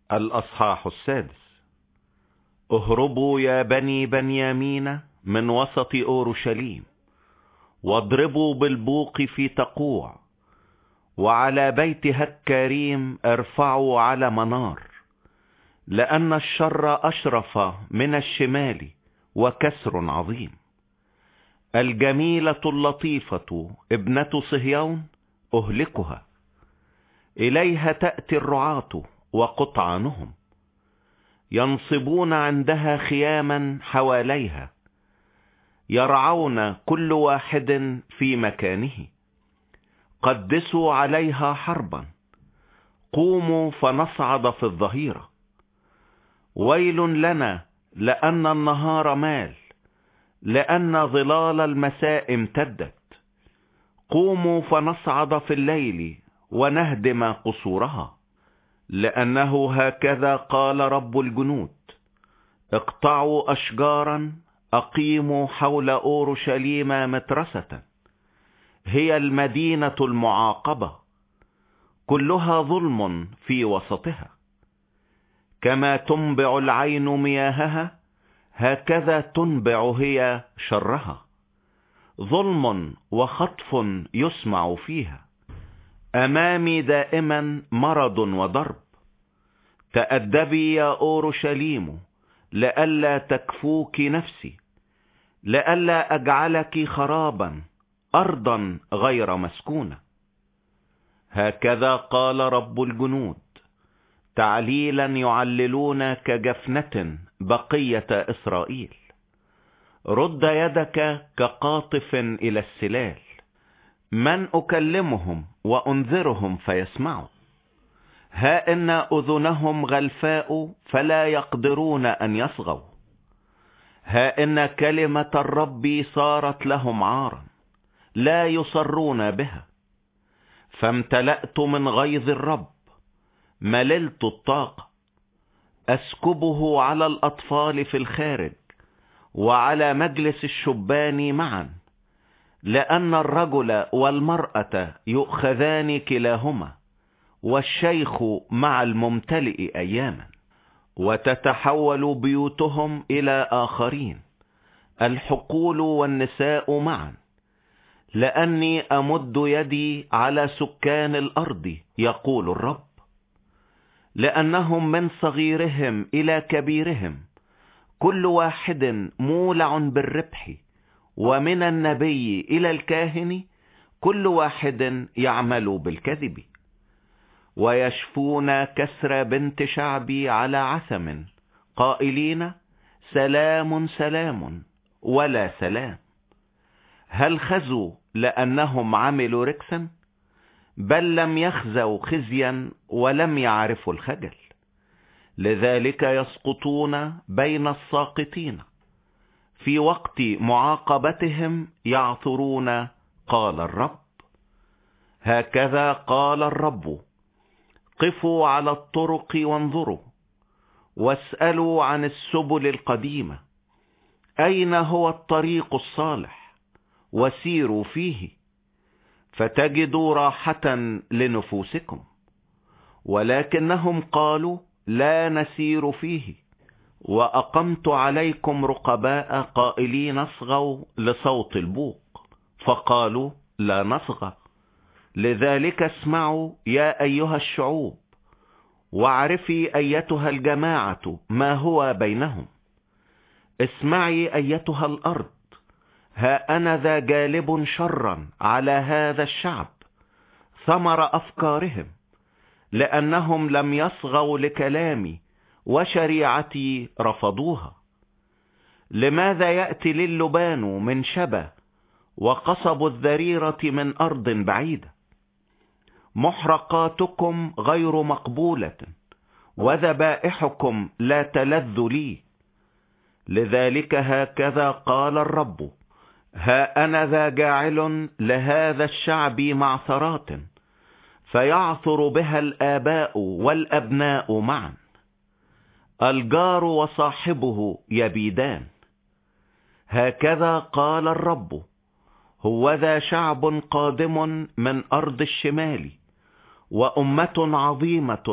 الأصحاح 6. اهربوا يا بني بنيامين من وسط أورشليم، واضربوا بالبوق في تقوع، وعلى بيت هكاريم ارفعوا على منار، لأن الشر أشرف من الشمال وكسر عظيم. الجميلة اللطيفة ابنة صهيون أهلكها، إليها تأتي الرعاة وقطعانهم، ينصبون عندها خياما حواليها، يرعون كل واحد في مكانه. قدسوا عليها حربا، قوموا فنصعد في الظهيرة. ويل لنا لأن النهار مال، لأن ظلال المساء امتدت. قوموا فنصعد في الليل ونهدم قصورها، لأنه هكذا قال رب الجنود: اقطعوا أشجارا، أقيموا حول أورشليم مترسة، هي المدينة المعاقبة، كلها ظلم في وسطها. كما تنبع العين مياهها، هكذا تنبع هي شرها. ظلم وخطف يسمع فيها، أمامي دائما مرض وضرب. تأدبي يا أورشليم، لئلا تكفوك نفسي، لئلا أجعلك خرابا، أرضا غير مسكونة. هكذا قال رب الجنود: تعليلا يعللون كجفنة بقية إسرائيل. رد يدك كقاطف إلى السلال، من أكلمهم وأنذرهم فيسمعوا؟ ها إن أذنهم غلفاء فلا يقدرون أن يصغوا. ها إن كلمة الرب صارت لهم عارا، لا يصرون بها. فامتلأت من غيظ الرب، مللت الطاقة. أسكبه على الأطفال في الخارج، وعلى مجلس الشبان معا، لأن الرجل والمرأة يؤخذان كلاهما، والشيخ مع الممتلئ أياما. وتتحول بيوتهم إلى آخرين، الحقول والنساء معا، لأني أمد يدي على سكان الأرض، يقول الرب. لأنهم من صغيرهم إلى كبيرهم كل واحد مولع بالربح، ومن النبي إلى الكاهن كل واحد يعمل بالكذب. ويشفون كسر بنت شعبي على عثم، قائلين: سلام سلام، ولا سلام. هل خزوا لأنهم عملوا ركسا؟ بل لم يخزوا خزيا ولم يعرفوا الخجل. لذلك يسقطون بين الساقطين، في وقت معاقبتهم يعثرون، قال الرب. هكذا قال الرب: قفوا على الطرق وانظروا، واسألوا عن السبل القديمة، أين هو الطريق الصالح؟ وسيروا فيه، فتجدوا راحة لنفوسكم. ولكنهم قالوا: لا نسير فيه. وأقمت عليكم رقباء قائلين: اصغوا لصوت البوق، فقالوا: لا نصغى. لذلك اسمعوا يا أيها الشعوب، واعرفي أيتها الجماعة ما هو بينهم. اسمعي أيتها الأرض، ها أنا ذا جالب شرا على هذا الشعب، ثمر أفكارهم، لأنهم لم يصغوا لكلامي، وشريعتي رفضوها. لماذا يأتي للبان من شبا، وقصب الذريرة من أرض بعيدة؟ محرقاتكم غير مقبولة، وذبائحكم لا تلذ لي. لذلك هكذا قال الرب: ها أنا ذا جاعل لهذا الشعب معثرات، فيعثر بها الآباء والأبناء معا، الجار وصاحبه يبيدان. هكذا قال الرب: هوذا شعب قادم من أرض الشمال، وأمة عظيمة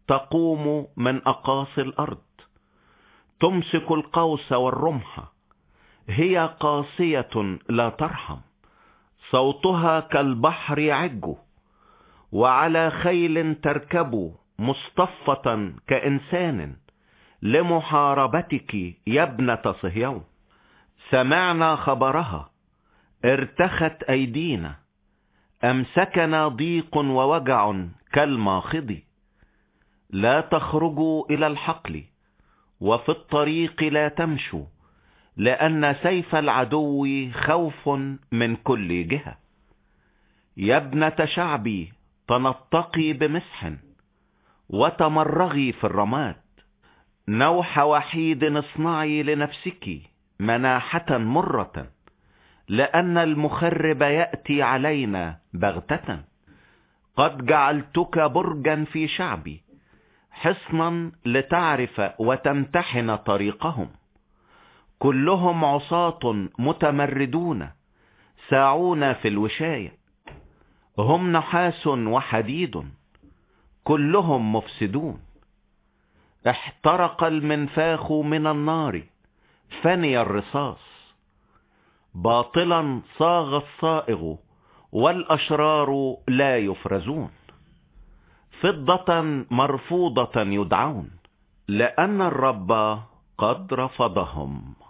تقوم من أقاصي الأرض، تمسك القوس والرمح، هي قاسية لا ترحم، صوتها كالبحر يعج، وعلى خيل تركب مصطفة كإنسان لمحاربتك يا ابنة صهيون. سمعنا خبرها، ارتخت أيدينا، أمسكنا ضيق ووجع كالماخض. لا تخرجوا إلى الحقل، وفي الطريق لا تمشوا، لأن سيف العدو خوف من كل جهة. يا ابنة شعبي تنطقي بمسح، وتمرغي في الرماد. نوح وحيد اصنعي لنفسك مناحة مرة، لأن المخرب يأتي علينا بغتة. قد جعلتك برجا في شعبي، حصنا لتعرف وتمتحن طريقهم. كلهم عصاة متمردون، ساعون في الوشاية، هم نحاس وحديد، كلهم مفسدون. احترق المنفاخ من النار، فني الرصاص. باطلا صاغ الصائغ، والأشرار لا يفرزون. فضة مرفوضة يدعون، لأن الرب قد رفضهم.